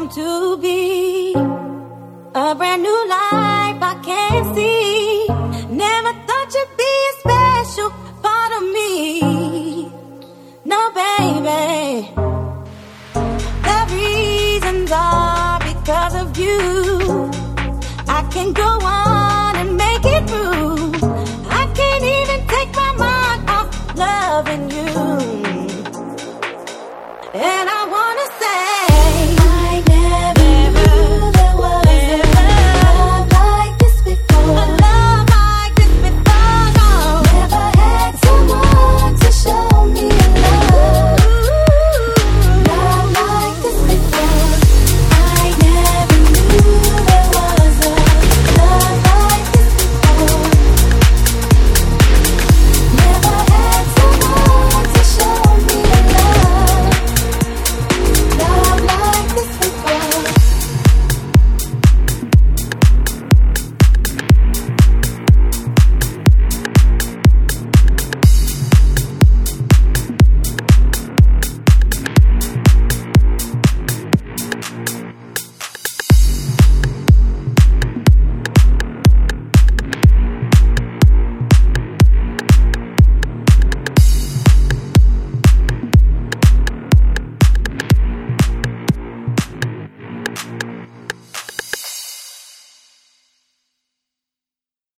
come to be. A brand new life I can't see. Never thought you'd be a special part of me. No, baby. The reasons are because of you. I can go on and make it through. I can't even take my mind off loving you.